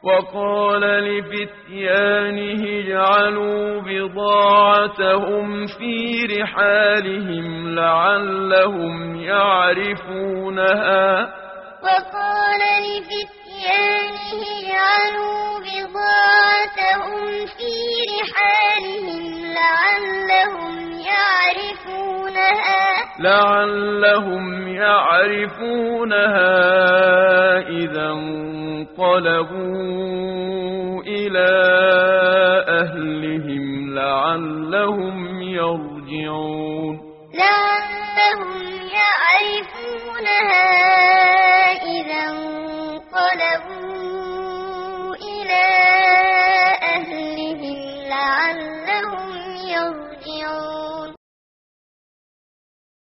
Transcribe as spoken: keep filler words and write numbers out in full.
وقال لفتيانه اجعلوا بضاعتهم في رحالهم لعلهم يعرفونها وقال لفتيانه اجعلوا بضاعتهم في رحالهم لعلهم يعرفونها لعلهم يعرفونها إذا انقلبوا